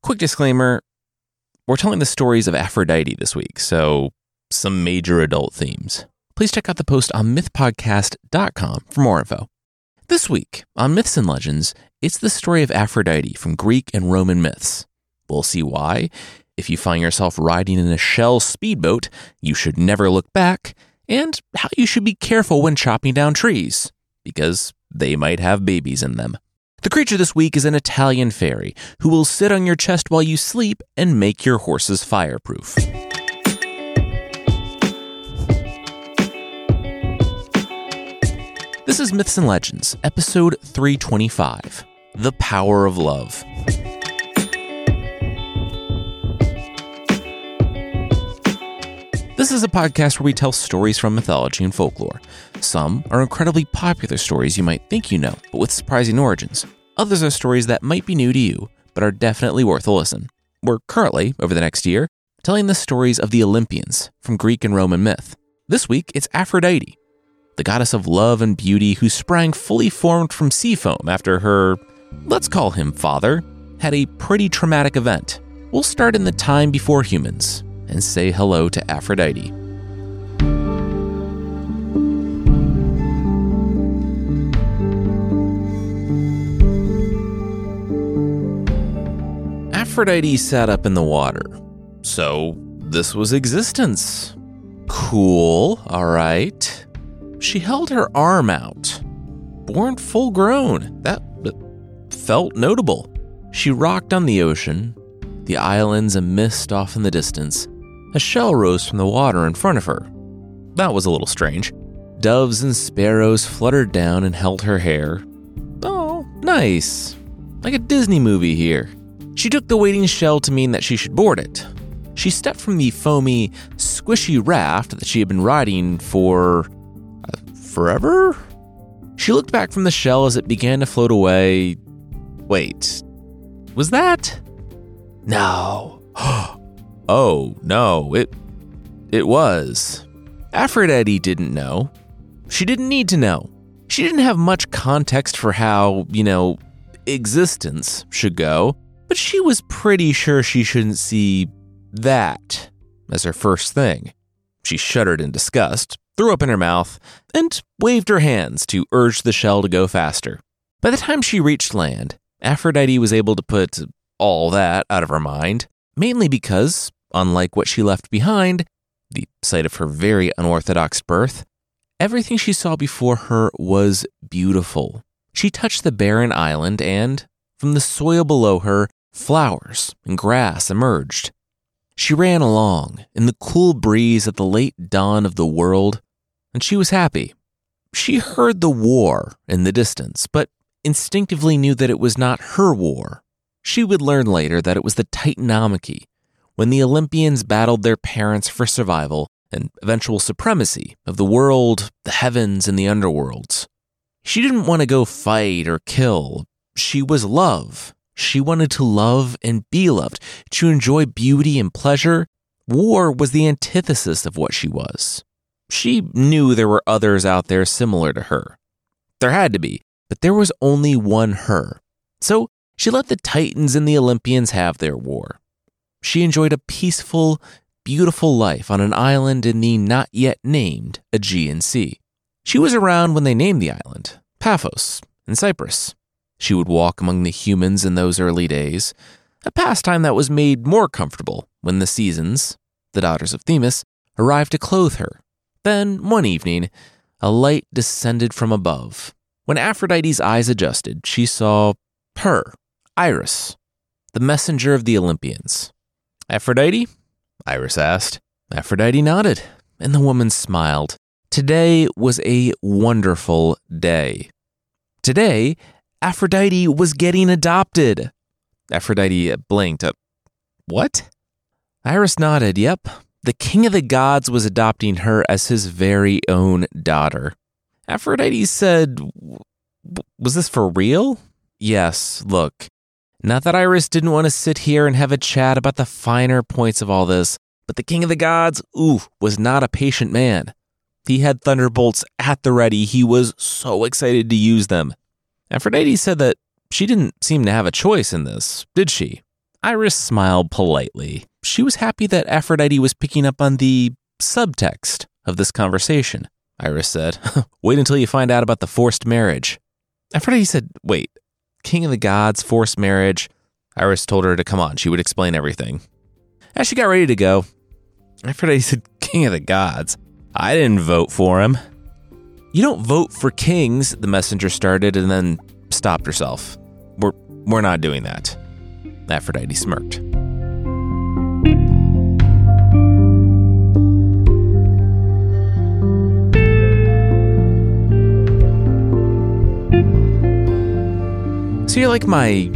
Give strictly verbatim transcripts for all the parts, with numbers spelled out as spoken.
Quick disclaimer, we're telling the stories of Aphrodite this week, so some major adult themes. Please check out the post on myth podcast dot com for more info. This week on Myths and Legends, it's the story of Aphrodite from Greek and Roman myths. We'll see why, if you find yourself riding in a shell speedboat, you should never look back, and how you should be careful when chopping down trees, because they might have babies in them. The creature this week is an Italian fairy who will sit on your chest while you sleep and make your horses fireproof. This is Myths and Legends, episode three twenty-five, The Power of Love. This is a podcast where we tell stories from mythology and folklore. Some are incredibly popular stories you might think you know, but with surprising origins. Others are stories that might be new to you, but are definitely worth a listen. We're currently, over the next year, telling the stories of the Olympians from Greek and Roman myth. This week, it's Aphrodite, the goddess of love and beauty who sprang fully formed from sea foam after her, let's call him father, had a pretty traumatic event. We'll start in the time before humans and say hello to Aphrodite. Aphrodite sat up in the water. So, this was existence. Cool, all right. She held her arm out. Born full grown. That, that felt notable. She rocked on the ocean, the islands a mist off in the distance. A shell rose from the water in front of her. That was a little strange. Doves and sparrows fluttered down and held her hair. Oh, nice. Like a Disney movie here. She took the waiting shell to mean that she should board it. She stepped from the foamy, squishy raft that she had been riding for... Uh, forever? She looked back from the shell as it began to float away. Wait, was that? No. Oh, no, it it was. Aphrodite didn't know. She didn't need to know. She didn't have much context for how, you know, existence should go, but she was pretty sure she shouldn't see that as her first thing. She shuddered in disgust, threw up in her mouth, and waved her hands to urge the shell to go faster. By the time she reached land, Aphrodite was able to put all that out of her mind, mainly because, unlike what she left behind, the site of her very unorthodox birth, everything she saw before her was beautiful. She touched the barren island and, from the soil below her, flowers and grass emerged. She ran along in the cool breeze at the late dawn of the world, and she was happy. She heard the war in the distance, but instinctively knew that it was not her war. She would learn later that it was the Titanomachy, when the Olympians battled their parents for survival and eventual supremacy of the world, the heavens, and the underworlds. She didn't want to go fight or kill. She was love. She wanted to love and be loved, to enjoy beauty and pleasure. War was the antithesis of what she was. She knew there were others out there similar to her. There had to be, but there was only one her. So she let the Titans and the Olympians have their war. She enjoyed a peaceful, beautiful life on an island in the not-yet-named Aegean Sea. She was around when they named the island, Paphos, in Cyprus. She would walk among the humans in those early days, a pastime that was made more comfortable when the Seasons, the daughters of Themis, arrived to clothe her. Then, one evening, a light descended from above. When Aphrodite's eyes adjusted, she saw her, Iris, the messenger of the Olympians. Aphrodite? Iris asked. Aphrodite nodded, and the woman smiled. Today was a wonderful day. Today, Aphrodite was getting adopted. Aphrodite blinked. Uh, what? Iris nodded. Yep, the king of the gods was adopting her as his very own daughter. Aphrodite said, was this for real? Yes, look. Not that Iris didn't want to sit here and have a chat about the finer points of all this, but the king of the gods, ooh, was not a patient man. He had thunderbolts at the ready. He was so excited to use them. Aphrodite said that she didn't seem to have a choice in this, did she? Iris smiled politely. She was happy that Aphrodite was picking up on the subtext of this conversation. Iris said, "Wait until you find out about the forced marriage." Aphrodite said, "Wait, king of the gods, forced marriage?" Iris told her to come on, she would explain everything. As she got ready to go, Aphrodite said, "King of the gods? I didn't vote for him." "You don't vote for kings," the messenger started and then stopped herself. We're, we're not doing that." Aphrodite smirked. "So you're like my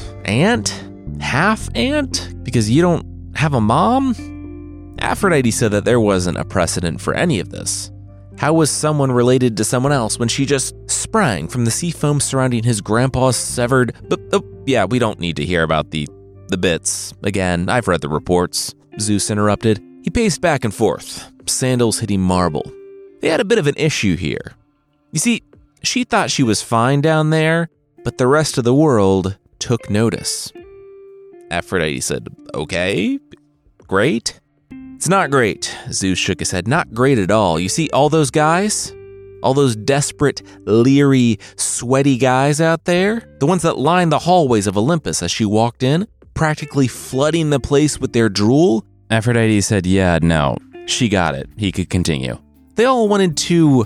aunt? Half aunt? Because you don't have a mom?" Aphrodite said that there wasn't a precedent for any of this. How was someone related to someone else when she just sprang from the sea foam surrounding his grandpa's severed... But, oh, yeah, we don't need to hear about the, the bits. Again, I've read the reports. Zeus interrupted. He paced back and forth, sandals hitting marble. They had a bit of an issue here. You see, she thought she was fine down there, but the rest of the world took notice. Aphrodite said, "Okay, great." "It's not great," Zeus shook his head. "Not great at all. You see all those guys? All those desperate, leery, sweaty guys out there? The ones that lined the hallways of Olympus as she walked in, practically flooding the place with their drool?" Aphrodite said, "Yeah, no, she got it." He could continue. "They all wanted to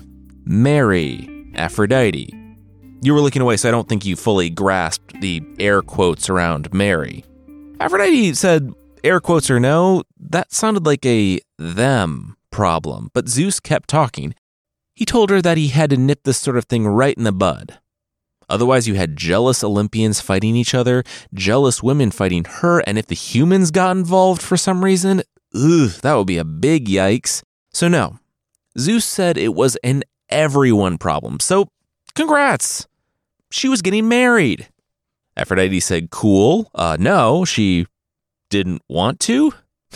marry Aphrodite." You were looking away, so I don't think you fully grasped the air quotes around marry. Aphrodite said, air quotes or no, that sounded like a them problem, but Zeus kept talking. He told her that he had to nip this sort of thing right in the bud. Otherwise, you had jealous Olympians fighting each other, jealous women fighting her, and if the humans got involved for some reason, ugh, that would be a big yikes. So no, Zeus said it was an everyone problem, so congrats. She was getting married. Aphrodite said, cool. Uh, no, she didn't want to.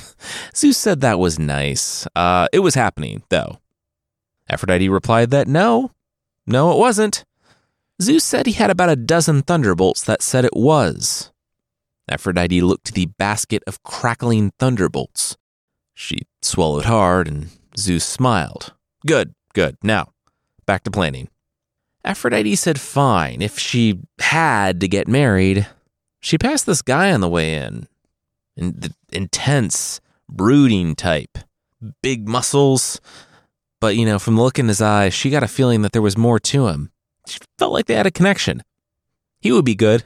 Zeus said that was nice. Uh, it was happening, though. Aphrodite replied that no, no, it wasn't. Zeus said he had about a dozen thunderbolts that said it was. Aphrodite looked to the basket of crackling thunderbolts. She swallowed hard, and Zeus smiled. Good, good. Now, back to planning. Aphrodite said fine, if she had to get married. She passed this guy on the way in. in the intense, brooding type. Big muscles. But, you know, from the look in his eyes, she got a feeling that there was more to him. She felt like they had a connection. He would be good.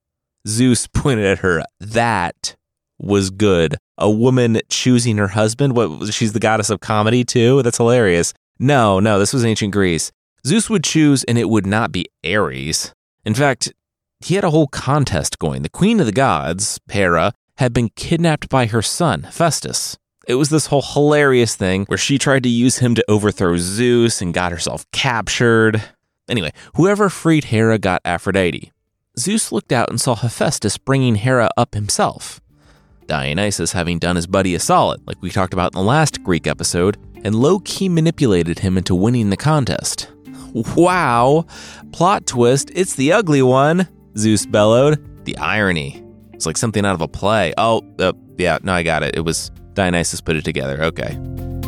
Zeus pointed at her. That was good. A woman choosing her husband? What? She's the goddess of comedy, too? That's hilarious. No, no, this was ancient Greece. Zeus would choose, and it would not be Ares. In fact, he had a whole contest going. The queen of the gods, Hera, had been kidnapped by her son, Hephaestus. It was this whole hilarious thing where she tried to use him to overthrow Zeus and got herself captured. Anyway, whoever freed Hera got Aphrodite. Zeus looked out and saw Hephaestus bringing Hera up himself. Dionysus having done his buddy a solid, like we talked about in the last Greek episode, and low-key manipulated him into winning the contest. Wow! Plot twist, it's the ugly one, Zeus bellowed. The irony. It's like something out of a play. Oh, uh, yeah, no, I got it. It was Dionysus put it together. Okay.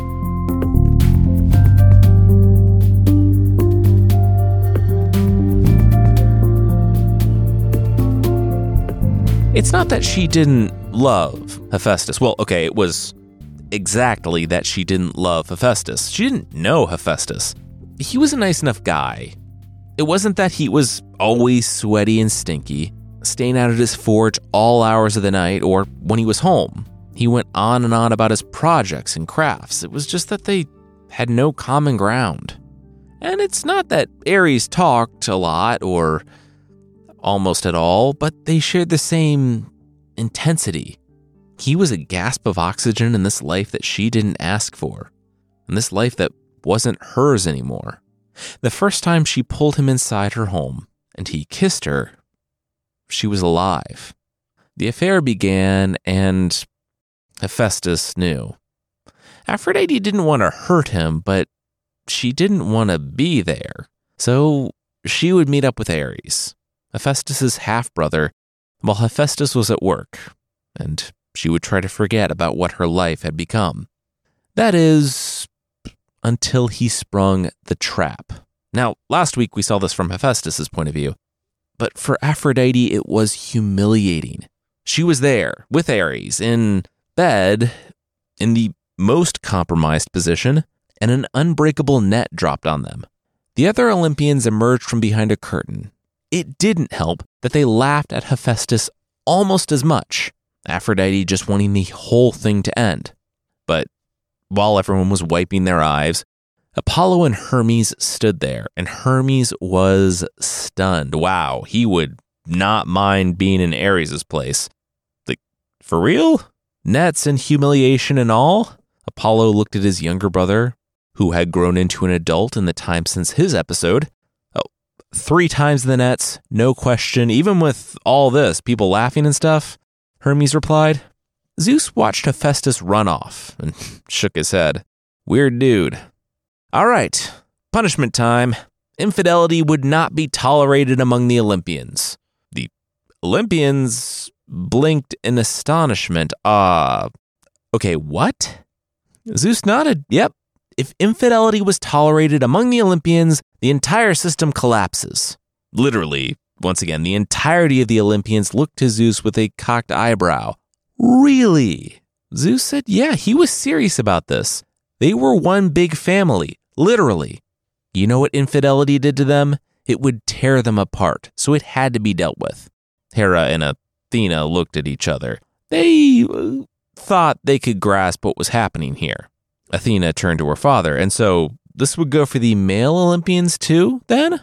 It's not that she didn't love Hephaestus. Well, okay, it was exactly that she didn't love Hephaestus. She didn't know Hephaestus. He was a nice enough guy. It wasn't that he was always sweaty and stinky, staying out at his forge all hours of the night, or when he was home. He went on and on about his projects and crafts. It was just that they had no common ground. And it's not that Ares talked a lot or almost at all, but they shared the same intensity. He was a gasp of oxygen in this life that she didn't ask for, in this life that wasn't hers anymore. The first time she pulled him inside her home and he kissed her, she was alive. The affair began, and Hephaestus knew. Aphrodite didn't want to hurt him, but she didn't want to be there. So she would meet up with Ares, Hephaestus' half-brother, while Hephaestus was at work. and she would try to forget about what her life had become. That is, until he sprung the trap. Now, last week we saw this from Hephaestus' point of view, but for Aphrodite it was humiliating. She was there with Ares in bed in the most compromised position, and an unbreakable net dropped on them. The other Olympians emerged from behind a curtain. It didn't help that they laughed at Hephaestus almost as much, Aphrodite just wanting the whole thing to end. But while everyone was wiping their eyes, Apollo and Hermes stood there, and Hermes was stunned. Wow, he would not mind being in Ares' place. Like, for real? Nets and humiliation and all? Apollo looked at his younger brother, who had grown into an adult in the time since his episode. Oh, three times the nets, no question, even with all this, people laughing and stuff, Hermes replied. Zeus watched Hephaestus run off and shook his head. Weird dude. All right, punishment time. Infidelity would not be tolerated among the Olympians. The Olympians blinked in astonishment. Ah, uh, okay, what? Zeus nodded. Yep. If infidelity was tolerated among the Olympians, the entire system collapses. Literally, once again, the entirety of the Olympians looked to Zeus with a cocked eyebrow. Really? Zeus said, yeah, he was serious about this. They were one big family, literally. You know what infidelity did to them? It would tear them apart, so it had to be dealt with. Hera and Athena looked at each other. They uh, thought they could grasp what was happening here. Athena turned to her father, and so this would go for the male Olympians too, then?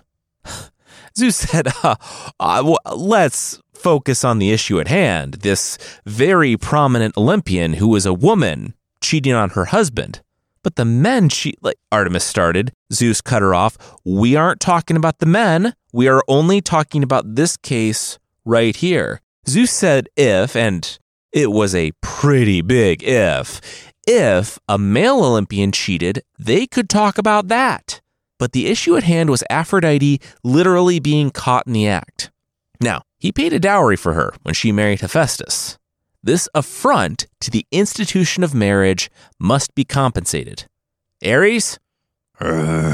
Zeus said, uh, uh, well, let's focus on the issue at hand. This very prominent Olympian who was a woman cheating on her husband. But the men she, like Artemis started, Zeus cut her off. We aren't talking about the men. We are only talking about this case right here. Zeus said if, and it was a pretty big if, if a male Olympian cheated, they could talk about that. But the issue at hand was Aphrodite literally being caught in the act. Now, he paid a dowry for her when she married Hephaestus. This affront to the institution of marriage must be compensated. Ares? You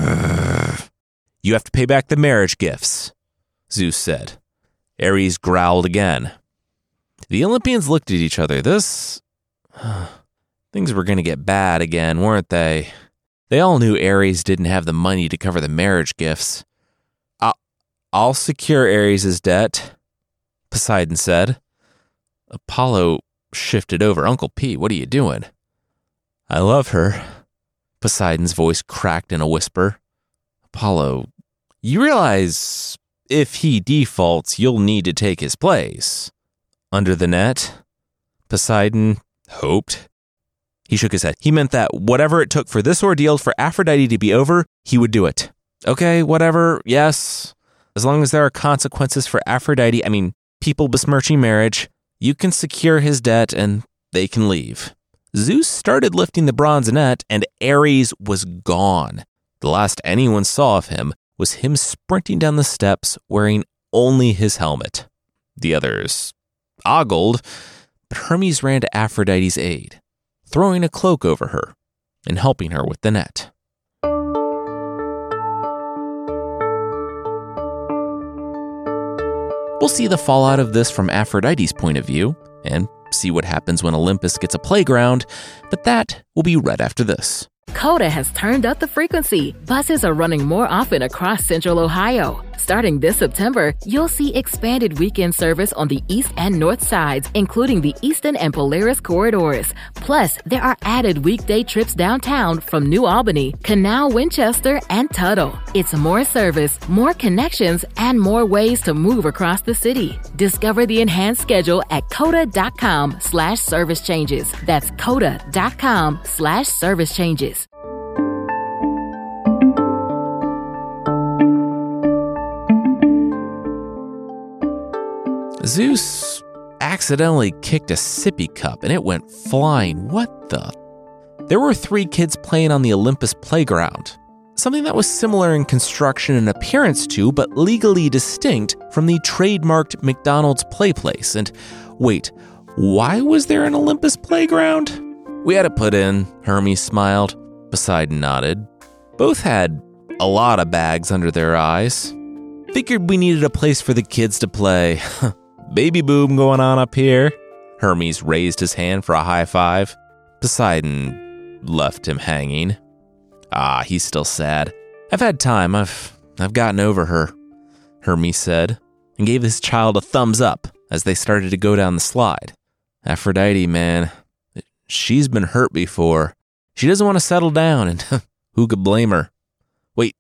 have to pay back the marriage gifts, Zeus said. Ares growled again. The Olympians looked at each other. This... Things were going to get bad again, weren't they? They all knew Ares didn't have the money to cover the marriage gifts. I'll, I'll secure Ares' debt, Poseidon said. Apollo shifted over. Uncle P, what are you doing? I love her. Poseidon's voice cracked in a whisper. Apollo, you realize if he defaults, you'll need to take his place. Under the net? Poseidon hoped. He shook his head. He meant that whatever it took for this ordeal for Aphrodite to be over, he would do it. Okay, whatever, yes. As long as there are consequences for Aphrodite, I mean, people besmirching marriage, you can secure his debt and they can leave. Zeus started lifting the bronze net and Ares was gone. The last anyone saw of him was him sprinting down the steps wearing only his helmet. The others ogled, but Hermes ran to Aphrodite's aid, throwing a cloak over her and helping her with the net. We'll see the fallout of this from Aphrodite's point of view and see what happens when Olympus gets a playground, but that will be right after this. Coda has turned up the frequency. Buses are running more often across Central Ohio. Starting this September, you'll see expanded weekend service on the east and north sides, including the Eastern and Polaris corridors. Plus, there are added weekday trips downtown from New Albany, Canal, Winchester, and Tuttle. It's more service, more connections, and more ways to move across the city. Discover the enhanced schedule at coda.com slash service changes. That's coda.com slash service changes. Zeus accidentally kicked a sippy cup and it went flying. What the? There were three kids playing on the Olympus playground. Something that was similar in construction and appearance to, but legally distinct from the trademarked McDonald's play place. And wait, Why was there an Olympus playground? We had it put in, Hermes smiled. Poseidon nodded. Both had a lot of bags under their eyes. Figured we needed a place for the kids to play. Baby boom going on up here. Hermes raised his hand for a high five. Poseidon left him hanging. Ah, he's still sad. I've had time. I've I've gotten over her, Hermes said, and gave his child a thumbs up as they started to go down the slide. Aphrodite, man, she's been hurt before. She doesn't want to settle down, and who could blame her? Wait,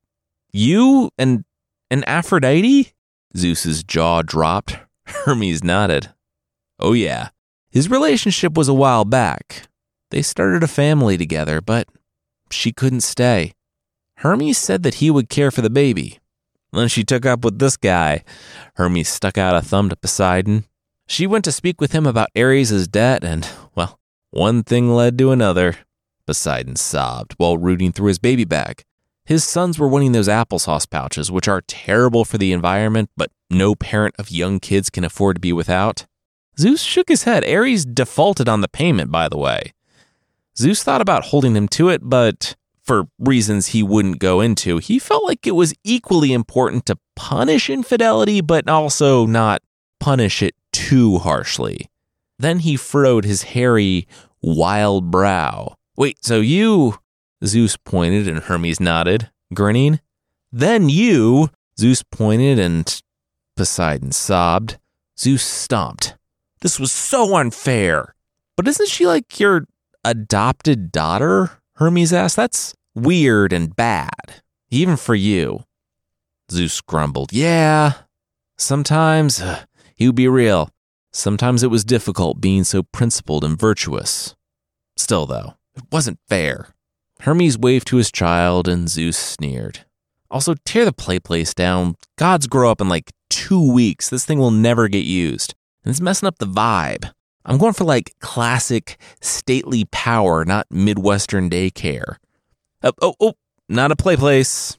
you and and Aphrodite? Zeus's jaw dropped. Hermes nodded. Oh yeah, his relationship was a while back. They started a family together, but she couldn't stay. Hermes said that he would care for the baby. Then she took up with this guy. Hermes stuck out a thumb to Poseidon. She went to speak with him about Ares' debt, and, well, one thing led to another. Poseidon sobbed while rooting through his baby bag. His sons were wanting those applesauce pouches, which are terrible for the environment, but no parent of young kids can afford to be without. Zeus shook his head. Ares defaulted on the payment, by the way. Zeus thought about holding him to it, but for reasons he wouldn't go into, he felt like it was equally important to punish infidelity, but also not punish it too harshly. Then he furrowed his hairy, wild brow. Wait, so you... Zeus pointed and Hermes nodded, grinning. Then you... Zeus pointed and Poseidon sobbed. Zeus stomped. This was so unfair. But isn't she like your adopted daughter? Hermes asked. That's weird and bad, even for you. Zeus grumbled. Yeah, sometimes, uh, he would be real. Sometimes it was difficult being so principled and virtuous. Still, though, it wasn't fair. Hermes waved to his child and Zeus sneered. Also, tear the play place down. Gods grow up in like two weeks. This thing will never get used. And it's messing up the vibe. I'm going for like classic stately power, not Midwestern daycare. Oh, oh, oh, not a play place.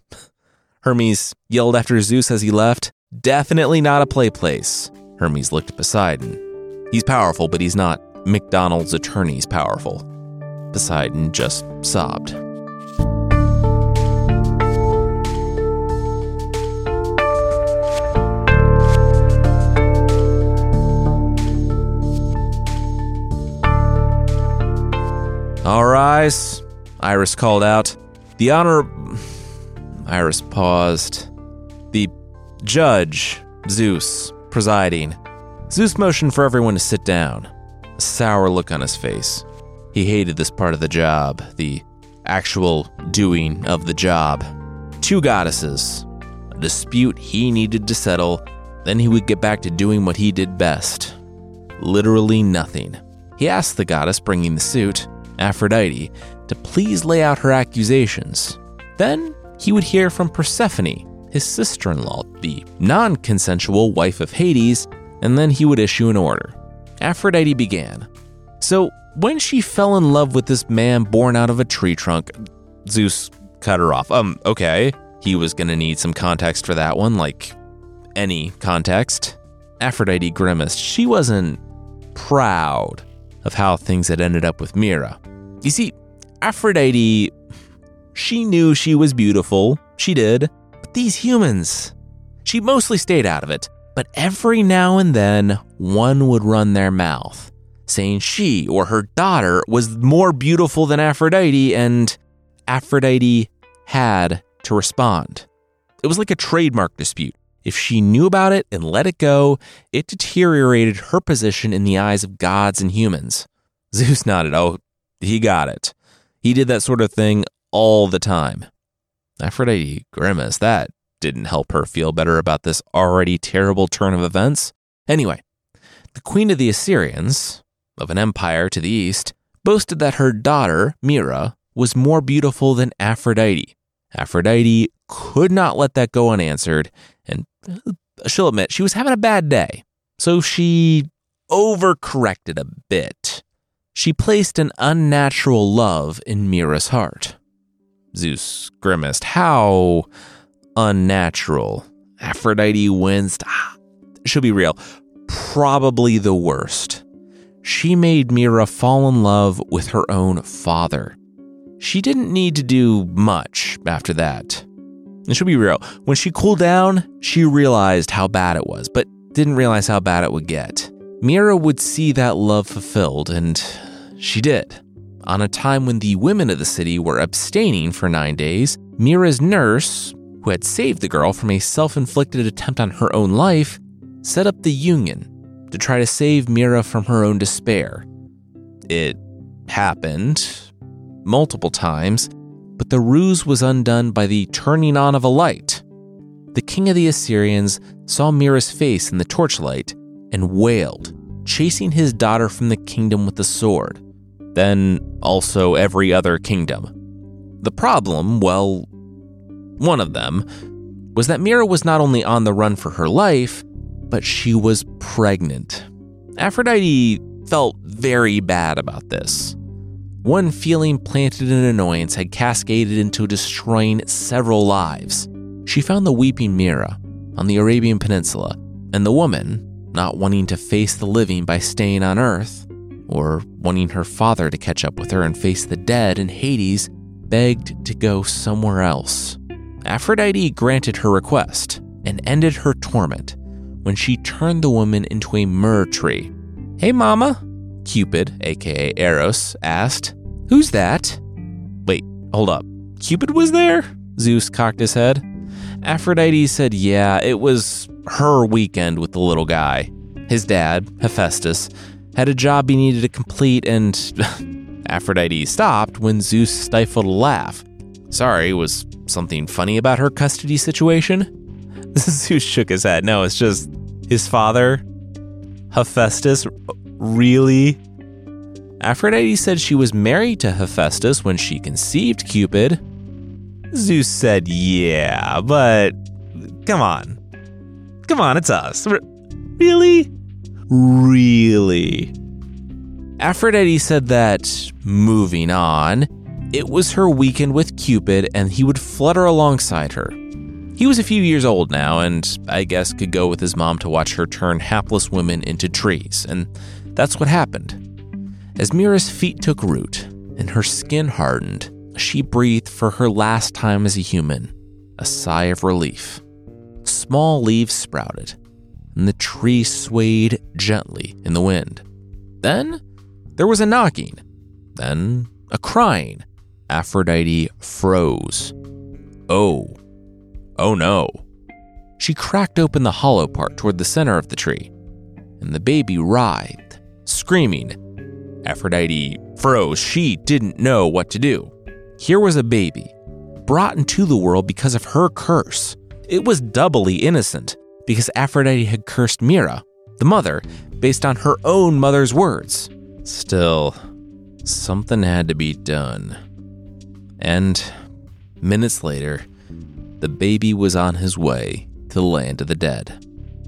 Hermes yelled after Zeus as he left. Definitely not a play place. Hermes looked at Poseidon. He's powerful, but he's not McDonald's attorneys powerful. Poseidon just sobbed. All rise, Iris called out. The honor... Iris paused. The judge, Zeus, presiding. Zeus motioned for everyone to sit down. A sour look on his face. He hated this part of the job, the actual doing of the job. Two goddesses, a dispute he needed to settle, then he would get back to doing what he did best. Literally nothing. He asked the goddess bringing the suit, Aphrodite, to please lay out her accusations. Then he would hear from Persephone, his sister-in-law, the non-consensual wife of Hades, and then he would issue an order. Aphrodite began. So, when she fell in love with this man born out of a tree trunk, Zeus cut her off. Um, okay. He was gonna need some context for that one, like any context. Aphrodite grimaced. She wasn't proud of how things had ended up with Mira. You see, Aphrodite, she knew she was beautiful. She did. But these humans, she mostly stayed out of it. But every now and then, one would run their mouth, saying she or her daughter was more beautiful than Aphrodite, and Aphrodite had to respond. It was like a trademark dispute. If she knew about it and let it go, it deteriorated her position in the eyes of gods and humans. Zeus nodded. Oh, he got it. He did that sort of thing all the time. Aphrodite grimaced. That didn't help her feel better about this already terrible turn of events. Anyway, the queen of the Assyrians, of an empire to the east, boasted that her daughter, Mira, was more beautiful than Aphrodite. Aphrodite could not let that go unanswered, and she'll admit she was having a bad day. So she overcorrected a bit. She placed an unnatural love in Mira's heart. Zeus grimaced. How unnatural? Aphrodite winced. Ah, she'll be real. Probably the worst. she made Mira fall in love with her own father. She didn't need to do much after that. And she'll be real, when she cooled down, she realized how bad it was, but didn't realize how bad it would get. Mira would see that love fulfilled, and she did. On a time when the women of the city were abstaining for nine days, Mira's nurse, who had saved the girl from a self-inflicted attempt on her own life, set up the union to try to save Mira from her own despair. It happened multiple times, but the ruse was undone by the turning on of a light. The king of the Assyrians saw Mira's face in the torchlight and wailed, chasing his daughter from the kingdom with the sword. Then also every other kingdom. The problem, well, one of them, was that Mira was not only on the run for her life, but she was pregnant. Aphrodite felt very bad about this. One feeling planted in annoyance had cascaded into destroying several lives. She found the weeping Mira on the Arabian Peninsula, and the woman, not wanting to face the living by staying on Earth, or wanting her father to catch up with her and face the dead in Hades, begged to go somewhere else. Aphrodite granted her request and ended her torment when she turned the woman into a myrrh tree. "Hey mama," Cupid, aka Eros, asked. "Who's that?" Wait, hold up. Cupid was there? Zeus cocked his head. Aphrodite said yeah, it was her weekend with the little guy. His dad, Hephaestus, had a job he needed to complete, and Aphrodite stopped when Zeus stifled a laugh. Sorry, was something funny about her custody situation? Zeus shook his head. No, it's just his father, Hephaestus. Really? Aphrodite said she was married to Hephaestus when she conceived Cupid. Zeus said yeah, but come on. Come on, it's us. R- really? Really? Aphrodite said that, moving on, it was her weekend with Cupid and he would flutter alongside her. He was a few years old now and I guess could go with his mom to watch her turn hapless women into trees, and that's what happened. As Mira's feet took root and her skin hardened, she breathed for her last time as a human, a sigh of relief. Small leaves sprouted, and the tree swayed gently in the wind. Then there was a knocking, then a crying. Aphrodite froze. Oh, oh no. She cracked open the hollow part toward the center of the tree, and the baby writhed, screaming. Aphrodite froze. She didn't know what to do. Here was a baby, brought into the world because of her curse. It was doubly innocent, because Aphrodite had cursed Mira, the mother, based on her own mother's words. Still, something had to be done. And minutes later, the baby was on his way to the land of the dead.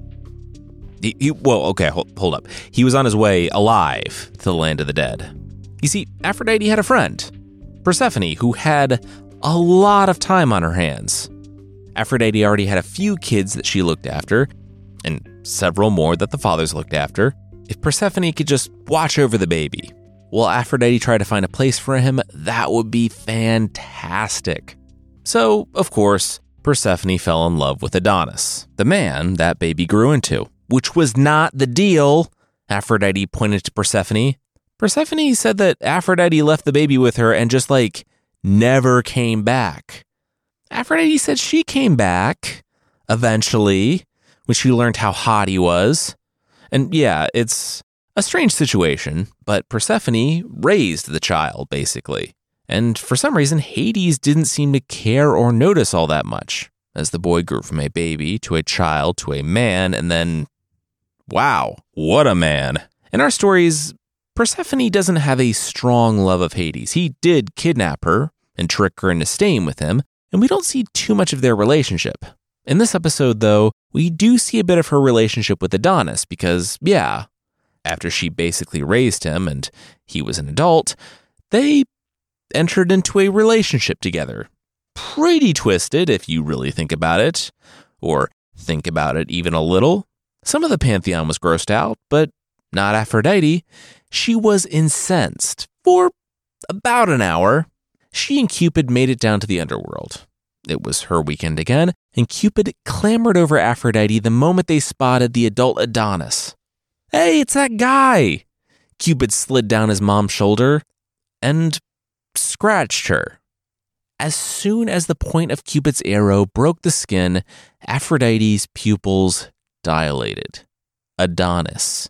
He, he, well, okay, hold, hold up. He was on his way alive to the land of the dead. You see, Aphrodite had a friend, Persephone, who had a lot of time on her hands. Aphrodite already had a few kids that she looked after, and several more that the fathers looked after. If Persephone could just watch over the baby, while Aphrodite tried to find a place for him, that would be fantastic. So, of course, Persephone fell in love with Adonis, the man that baby grew into, which was not the deal. Aphrodite pointed to Persephone. Persephone said that Aphrodite left the baby with her and just, like, never came back. Aphrodite said she came back, eventually, when she learned how hot he was. And yeah, it's a strange situation, but Persephone raised the child, basically. And for some reason, Hades didn't seem to care or notice all that much, as the boy grew from a baby to a child to a man, and then, wow, what a man. In our stories, Persephone doesn't have a strong love of Hades. He did kidnap her and trick her into staying with him, and we don't see too much of their relationship. In this episode, though, we do see a bit of her relationship with Adonis because, yeah, after she basically raised him and he was an adult, they entered into a relationship together. Pretty twisted if you really think about it, or think about it even a little. Some of the pantheon was grossed out, but not Aphrodite. She was incensed. For about an hour, she and Cupid made it down to the underworld. It was her weekend again, and Cupid clambered over Aphrodite the moment they spotted the adult Adonis. Hey, it's that guy! Cupid slid down his mom's shoulder and scratched her. As soon as the point of Cupid's arrow broke the skin, Aphrodite's pupils dilated. Adonis.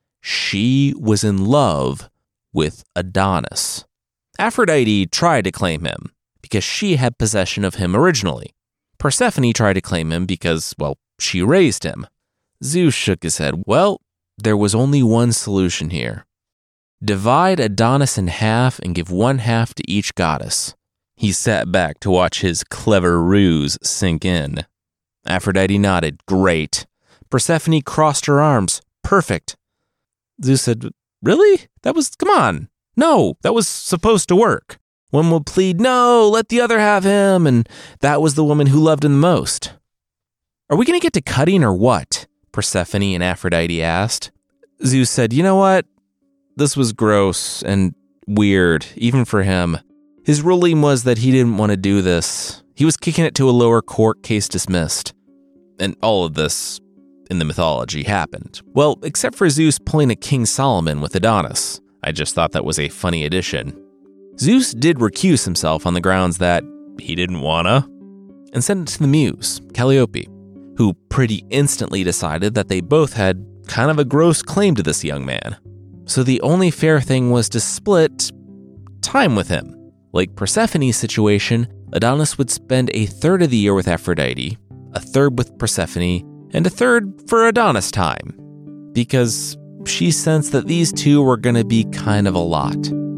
She was in love with Adonis. Aphrodite tried to claim him because she had possession of him originally. Persephone tried to claim him because, well, she raised him. Zeus shook his head. Well, there was only one solution here. Divide Adonis in half and give one half to each goddess. He sat back to watch his clever ruse sink in. Aphrodite nodded. Great. Persephone crossed her arms. Perfect. Zeus said, really? That was, come on. No, that was supposed to work. One would plead, no, let the other have him, and that was the woman who loved him the most. Are we going to get to cutting or what? Persephone and Aphrodite asked. Zeus said, you know what? This was gross and weird, even for him. His ruling was that he didn't want to do this. He was kicking it to a lower court, case dismissed. And all of this in the mythology happened. Well, except for Zeus pulling a King Solomon with Adonis. I just thought that was a funny addition. Zeus did recuse himself on the grounds that he didn't wanna, and sent it to the muse, Calliope, who pretty instantly decided that they both had kind of a gross claim to this young man. So the only fair thing was to split time with him. Like Persephone's situation, Adonis would spend a third of the year with Aphrodite, a third with Persephone, and a third for Adonis time, because she sensed that these two were going to be kind of a lot.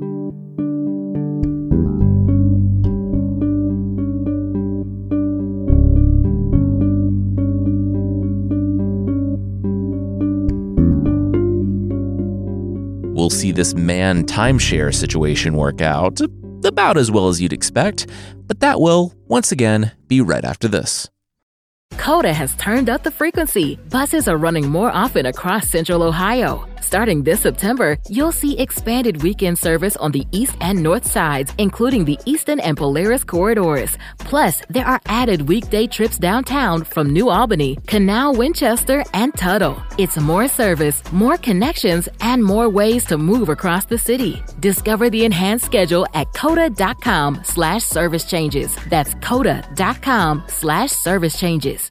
We'll see this man timeshare situation work out about as well as you'd expect, but that will, once again, be right after this. Coda has turned up the frequency. Buses are running more often across Central Ohio. Starting this September, you'll see expanded weekend service on the east and north sides, including the Eastern and Polaris corridors. Plus, there are added weekday trips downtown from New Albany, Canal, Winchester, and Tuttle. It's more service, more connections, and more ways to move across the city. Discover the enhanced schedule at coda.com slash service changes. That's coda.com slash service changes.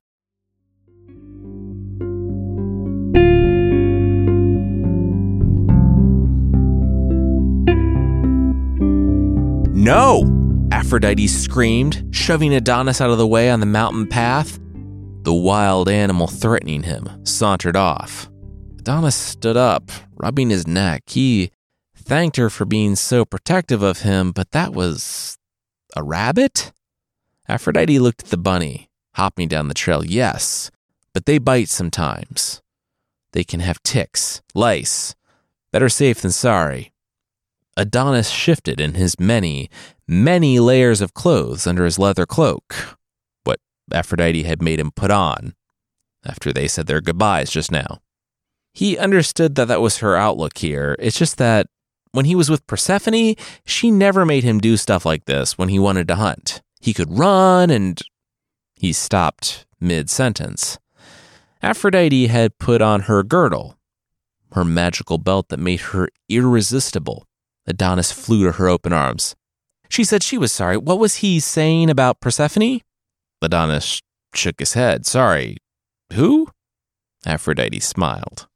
No! Aphrodite screamed, shoving Adonis out of the way on the mountain path. The wild animal threatening him sauntered off. Adonis stood up, rubbing his neck. He thanked her for being so protective of him, but that was a rabbit? Aphrodite looked at the bunny, hopping down the trail. Yes, but they bite sometimes. They can have ticks, lice. Better safe than sorry. Adonis shifted in his many, many layers of clothes under his leather cloak, what Aphrodite had made him put on after they said their goodbyes just now. He understood that that was her outlook here. It's just that when he was with Persephone, she never made him do stuff like this when he wanted to hunt. He could run and... He stopped mid-sentence. Aphrodite had put on her girdle, her magical belt that made her irresistible. Adonis flew to her open arms. She said she was sorry. What was he saying about Persephone? Adonis shook his head. Sorry. Who? Aphrodite smiled.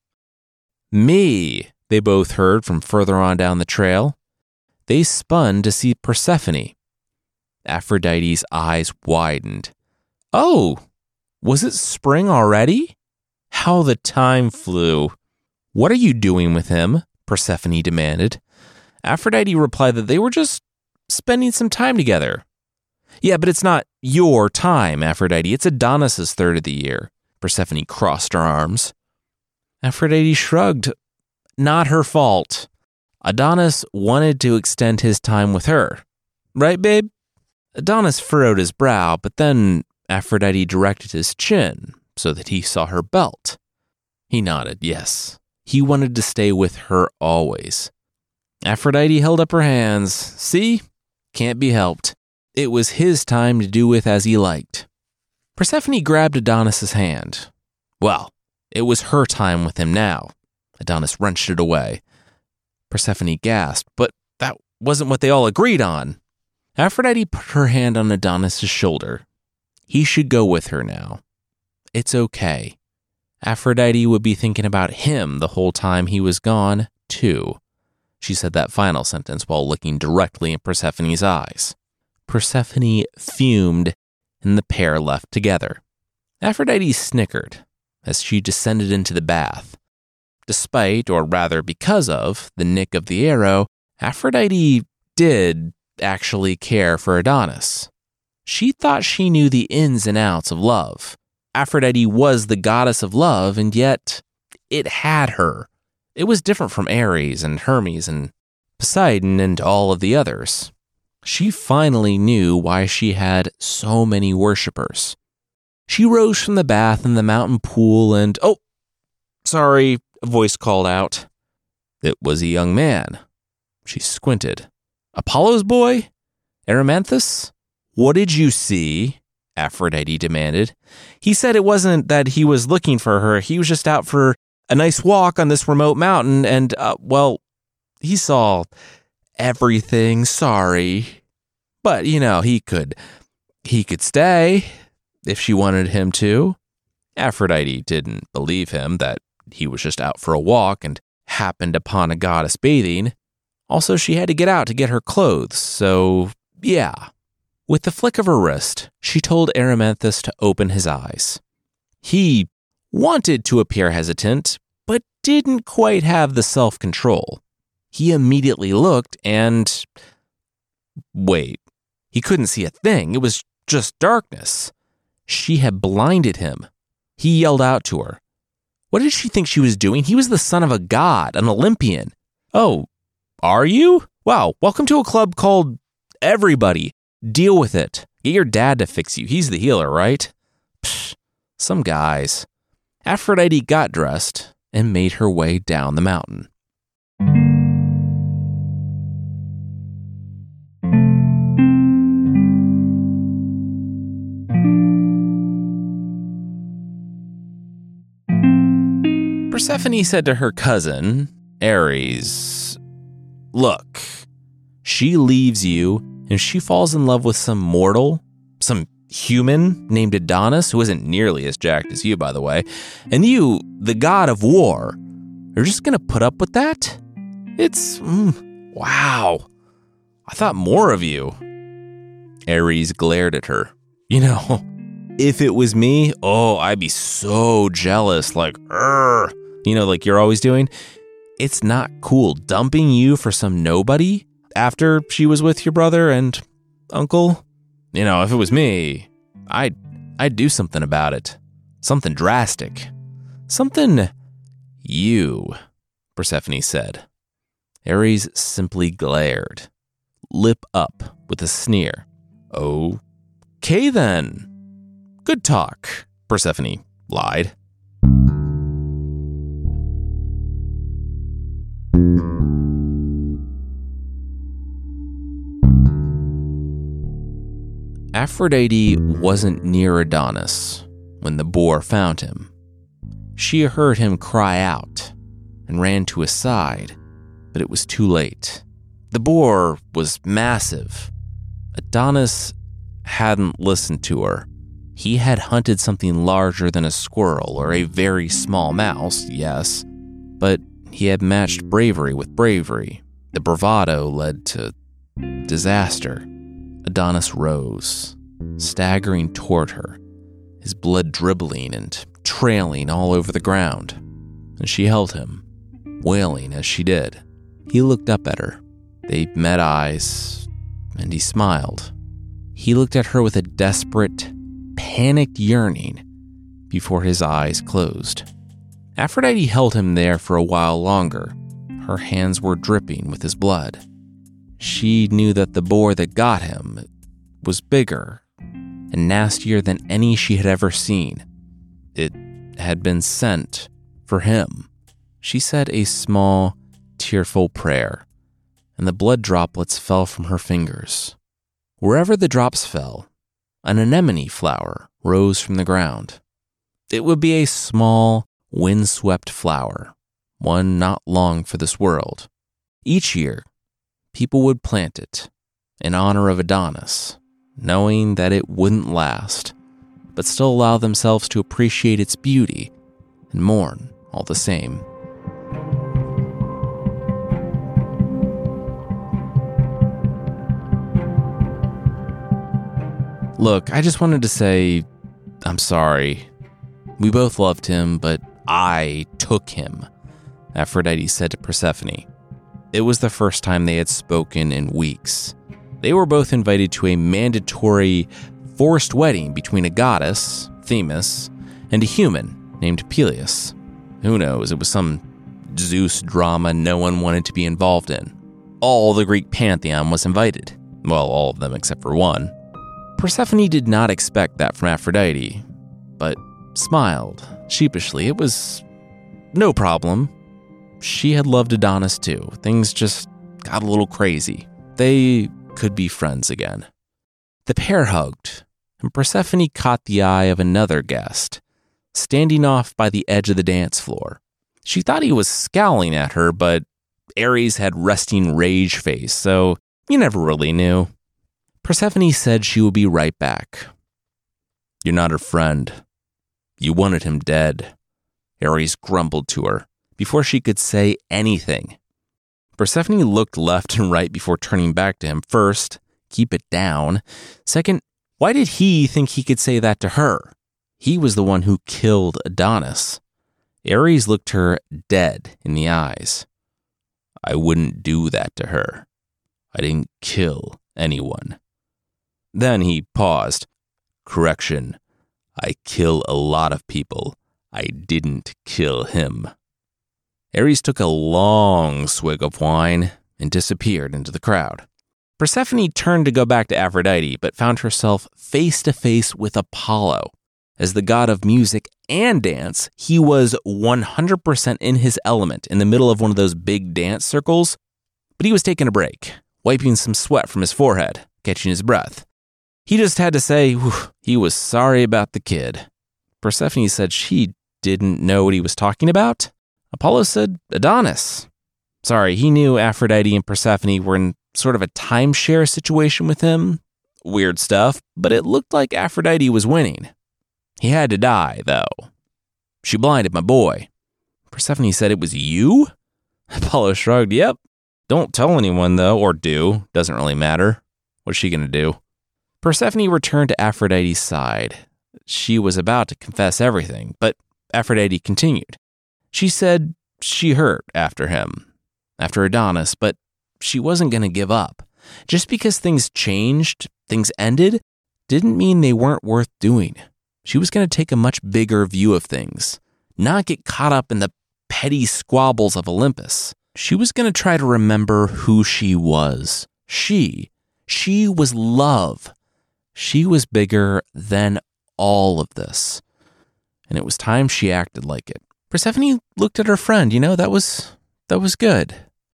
Me, they both heard from further on down the trail. They spun to see Persephone. Aphrodite's eyes widened. Oh, was it spring already? How the time flew. What are you doing with him? Persephone demanded. Aphrodite replied that they were just spending some time together. Yeah, but it's not your time, Aphrodite. It's Adonis's third of the year. Persephone crossed her arms. Aphrodite shrugged. Not her fault. Adonis wanted to extend his time with her. Right, babe? Adonis furrowed his brow, but then Aphrodite directed his chin so that he saw her belt. He nodded, yes. He wanted to stay with her always. Aphrodite held up her hands. See? Can't be helped. It was his time to do with as he liked. Persephone grabbed Adonis's hand. Well, it was her time with him now. Adonis wrenched it away. Persephone gasped, but that wasn't what they all agreed on. Aphrodite put her hand on Adonis's shoulder. He should go with her now. It's okay. Aphrodite would be thinking about him the whole time he was gone, too. She said that final sentence while looking directly in Persephone's eyes. Persephone fumed, and the pair left together. Aphrodite snickered as she descended into the bath. Despite, or rather because of, the nick of the arrow, Aphrodite did actually care for Adonis. She thought she knew the ins and outs of love. Aphrodite was the goddess of love, and yet it had her. It was different from Ares and Hermes and Poseidon and all of the others. She finally knew why she had so many worshippers. She rose from the bath in the mountain pool and, oh, sorry, a voice called out. It was a young man. She squinted. Apollo's boy? Erymanthus? What did you see? Aphrodite demanded. He said it wasn't that he was looking for her. He was just out for a nice walk on this remote mountain and, uh, well, he saw everything. Sorry. But, you know, he could, he could stay if she wanted him to. Aphrodite didn't believe him that he was just out for a walk and happened upon a goddess bathing. Also, she had to get out to get her clothes, so yeah. With the flick of her wrist, she told Erymanthus to open his eyes. He wanted to appear hesitant, but didn't quite have the self-control. He immediately looked and... Wait, he couldn't see a thing. It was just darkness. She had blinded him. He yelled out to her. What did she think she was doing? He was the son of a god, an Olympian. Oh, are you? Wow, welcome to a club called Everybody. Deal with it. Get your dad to fix you. He's the healer, right? Psh, some guys. Aphrodite got dressed and made her way down the mountain. Persephone said to her cousin, Ares, look, she leaves you and she falls in love with some mortal, some human named Adonis, who isn't nearly as jacked as you, by the way, and you, the god of war, are just going to put up with that? It's, mm, wow. I thought more of you. Ares glared at her. You know, if it was me, oh, I'd be so jealous, like, Urgh. You know, like you're always doing. It's not cool dumping you for some nobody after she was with your brother and uncle. You know, if it was me, I'd, I'd do something about it. Something drastic. Something you, Persephone said. Ares simply glared, lip up with a sneer. Okay then. Good talk, Persephone lied. Aphrodite wasn't near Adonis when the boar found him. She heard him cry out and ran to his side, but it was too late. The boar was massive. Adonis hadn't listened to her. He had hunted something larger than a squirrel or a very small mouse, yes, but he had matched bravery with bravery. The bravado led to disaster. Adonis rose, staggering toward her, his blood dribbling and trailing all over the ground, and she held him, wailing as she did. He looked up at her. They met eyes, and he smiled. He looked at her with a desperate, panicked yearning before his eyes closed. Aphrodite held him there for a while longer. Her hands were dripping with his blood. She knew that the boar that got him was bigger and nastier than any she had ever seen. It had been sent for him. she said a small, tearful prayer, and the blood droplets fell from her fingers. Wherever the drops fell, an anemone flower rose from the ground. It would be a small, windswept flower, one not long for this world. Each year, people would plant it in honor of Adonis, knowing that it wouldn't last, but still allow themselves to appreciate its beauty and mourn all the same. Look, I just wanted to say, I'm sorry. We both loved him, but I took him, Aphrodite said to Persephone. It was the first time they had spoken in weeks. They were both invited to a mandatory forced wedding between a goddess, Themis, and a human named Peleus. Who knows, it was some Zeus drama no one wanted to be involved in. All the Greek pantheon was invited. Well, all of them except for one. Persephone did not expect that from Aphrodite, but smiled sheepishly. It was no problem. She had loved Adonis too. Things just got a little crazy. They could be friends again. The pair hugged, and Persephone caught the eye of another guest, standing off by the edge of the dance floor. She thought he was scowling at her, but Ares had resting rage face, so you never really knew. Persephone said she would be right back. You're not her friend. You wanted him dead, Ares grumbled to her before she could say anything. Persephone looked left and right before turning back to him. First, keep it down. Second, why did he think he could say that to her? He was the one who killed Adonis. Ares looked her dead in the eyes. I wouldn't do that to her. I didn't kill anyone. Then he paused. Correction. I kill a lot of people. I didn't kill him. Ares took a long swig of wine and disappeared into the crowd. Persephone turned to go back to Aphrodite, but found herself face to face with Apollo. As the god of music and dance, he was one hundred percent in his element in the middle of one of those big dance circles, but he was taking a break, wiping some sweat from his forehead, catching his breath. He just had to say whew, he was sorry about the kid. Persephone said she didn't know what he was talking about. Apollo said Adonis. Sorry, he knew Aphrodite and Persephone were in sort of a timeshare situation with him. Weird stuff, but it looked like Aphrodite was winning. He had to die, though. She blinded my boy. Persephone said it was you? Apollo shrugged, yep. Don't tell anyone, though, or do. Doesn't really matter. What's she gonna do? Persephone returned to Aphrodite's side. She was about to confess everything, but Aphrodite continued. She said she hurt after him, after Adonis, but she wasn't going to give up. Just because things changed, things ended, didn't mean they weren't worth doing. She was going to take a much bigger view of things, not get caught up in the petty squabbles of Olympus. She was going to try to remember who she was. She, she was love. She was bigger than all of this. And it was time she acted like it. Persephone looked at her friend, you know, that was, that was good.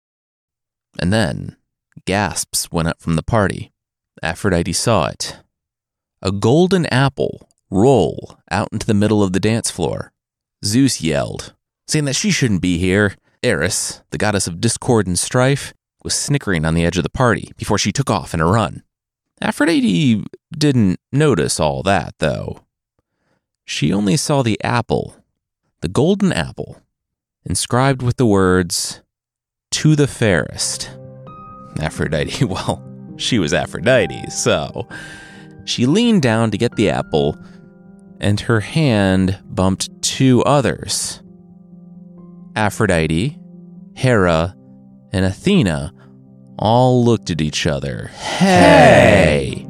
And then, gasps went up from the party. Aphrodite saw it. A golden apple roll out into the middle of the dance floor. Zeus yelled, saying that she shouldn't be here. Eris, the goddess of discord and strife, was snickering on the edge of the party before she took off in a run. Aphrodite didn't notice all that, though. She only saw the apple, the golden apple, inscribed with the words, "To the fairest." Aphrodite, well, she was Aphrodite, so she leaned down to get the apple, and her hand bumped two others. Aphrodite, Hera, and Athena all looked at each other. Hey!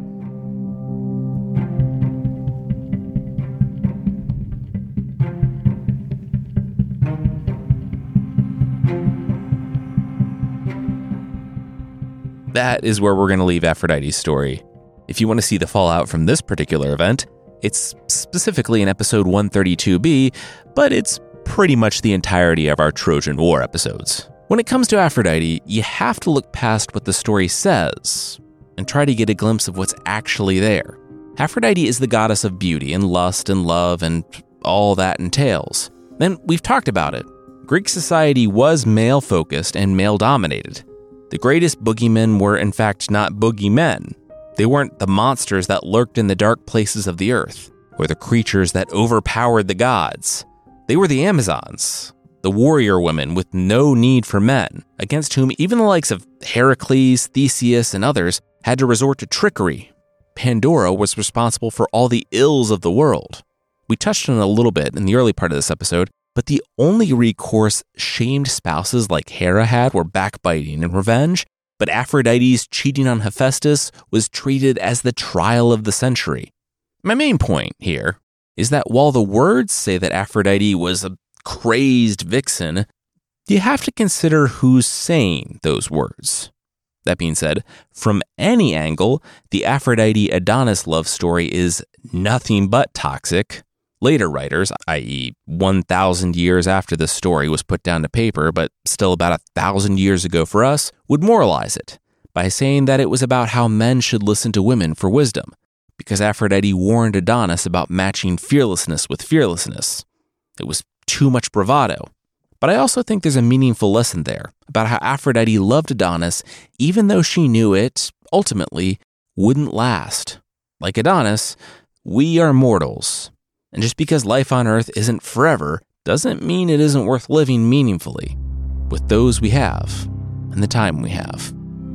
That is where we're going to leave Aphrodite's story. If you want to see the fallout from this particular event, it's specifically in episode one thirty-two B, but it's pretty much the entirety of our Trojan War episodes. When it comes to Aphrodite, you have to look past what the story says and try to get a glimpse of what's actually there. Aphrodite is the goddess of beauty and lust and love and all that entails. And we've talked about it. Greek society was male-focused and male-dominated. The greatest boogeymen were in fact not boogeymen. They weren't the monsters that lurked in the dark places of the earth, or the creatures that overpowered the gods. They were the Amazons, the warrior women with no need for men, against whom even the likes of Heracles, Theseus, and others had to resort to trickery. Pandora was responsible for all the ills of the world. We touched on it a little bit in the early part of this episode, but the only recourse shamed spouses like Hera had were backbiting and revenge, but Aphrodite's cheating on Hephaestus was treated as the trial of the century. My main point here is that while the words say that Aphrodite was a crazed vixen, you have to consider who's saying those words. That being said, from any angle, the Aphrodite-Adonis love story is nothing but toxic. Later writers, that is one thousand years after the story was put down to paper, but still about a thousand years ago for us, would moralize it by saying that it was about how men should listen to women for wisdom, because Aphrodite warned Adonis about matching fearlessness with fearlessness. It was too much bravado. But I also think there's a meaningful lesson there about how Aphrodite loved Adonis even though she knew it, ultimately, wouldn't last. Like Adonis, we are mortals. And just because life on Earth isn't forever doesn't mean it isn't worth living meaningfully with those we have and the time we have.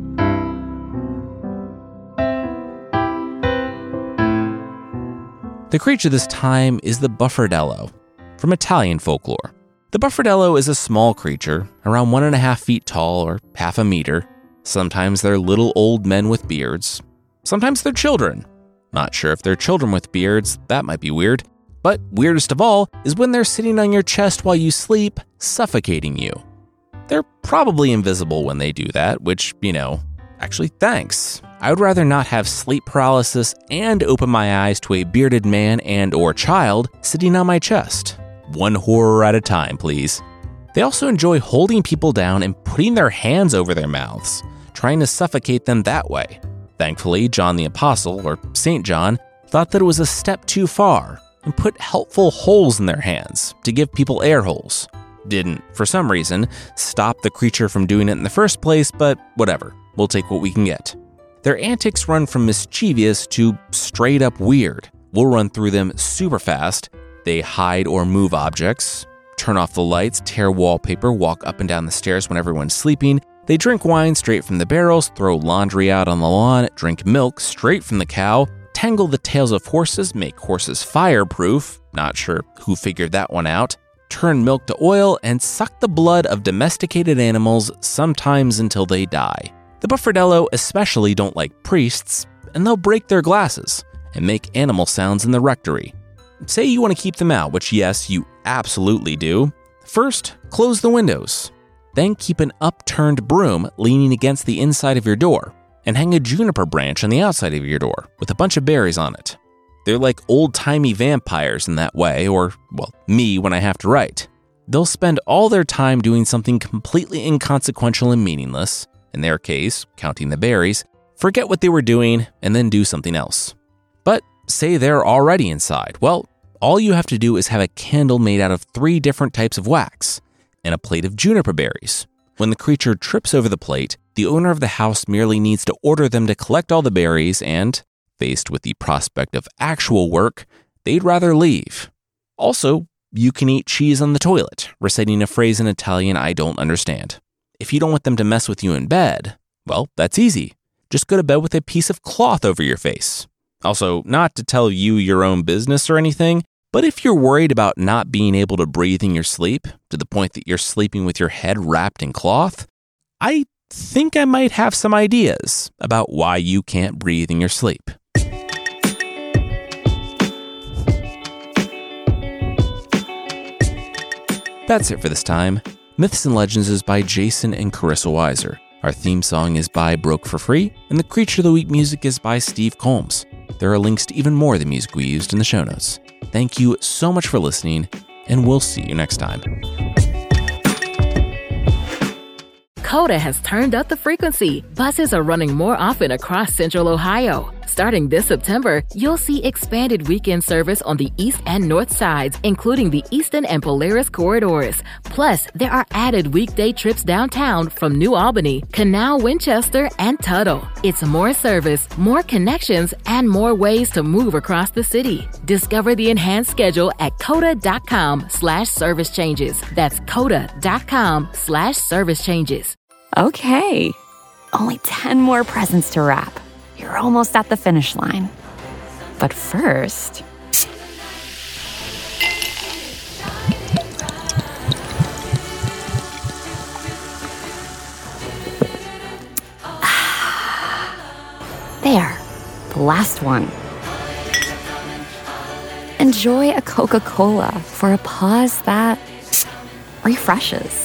The creature this time is the Buffardello, from Italian folklore. The Buffardello is a small creature, around one and a half feet tall or half a meter. Sometimes they're little old men with beards. Sometimes they're children. Not sure if they're children with beards, that might be weird. But weirdest of all is when they're sitting on your chest while you sleep, suffocating you. They're probably invisible when they do that, which, you know, actually thanks. I would rather not have sleep paralysis and open my eyes to a bearded man and or child sitting on my chest. One horror at a time, please. They also enjoy holding people down and putting their hands over their mouths, trying to suffocate them that way. Thankfully, John the Apostle, or Saint John, thought that it was a step too far and put helpful holes in their hands to give people air holes. Didn't, for some reason, stop the creature from doing it in the first place, but whatever, we'll take what we can get. Their antics run from mischievous to straight up weird. We'll run through them super fast. They hide or move objects, turn off the lights, tear wallpaper, walk up and down the stairs when everyone's sleeping. They drink wine straight from the barrels, throw laundry out on the lawn, drink milk straight from the cow, tangle the tails of horses, make horses fireproof, not sure who figured that one out, turn milk to oil, and suck the blood of domesticated animals, sometimes until they die. The Buffardello especially don't like priests, and they'll break their glasses and make animal sounds in the rectory. Say you want to keep them out, which yes, you absolutely do. First, close the windows. Then keep an upturned broom leaning against the inside of your door, and hang a juniper branch on the outside of your door with a bunch of berries on it. They're like old-timey vampires in that way, or, well, me when I have to write. They'll spend all their time doing something completely inconsequential and meaningless, in their case, counting the berries, forget what they were doing, and then do something else. But say they're already inside. Well, all you have to do is have a candle made out of three different types of wax and a plate of juniper berries. When the creature trips over the plate, the owner of the house merely needs to order them to collect all the berries and, faced with the prospect of actual work, they'd rather leave. Also, you can eat cheese on the toilet, reciting a phrase in Italian I don't understand. If you don't want them to mess with you in bed, well, that's easy. Just go to bed with a piece of cloth over your face. Also, not to tell you your own business or anything, but if you're worried about not being able to breathe in your sleep, to the point that you're sleeping with your head wrapped in cloth, I think I might have some ideas about why you can't breathe in your sleep. That's it for this time. Myths and Legends is by Jason and Carissa Weiser. Our theme song is by Broke for Free, and the Creature of the Week music is by Steve Combs. There are links to even more of the music we used in the show notes. Thank you so much for listening, and we'll see you next time. Coda has turned up the frequency. Buses are running more often across Central Ohio. Starting this September, you'll see expanded weekend service on the east and north sides, including the Eastern and Polaris corridors. Plus, there are added weekday trips downtown from New Albany, Canal Winchester, and Tuttle. It's more service, more connections, and more ways to move across the city. Discover the enhanced schedule at coda.com slash service changes. That's coda.com slash service changes. Okay, only ten more presents to wrap. You're almost at the finish line. But first... There, the last one. Enjoy a Coca-Cola for a pause that refreshes.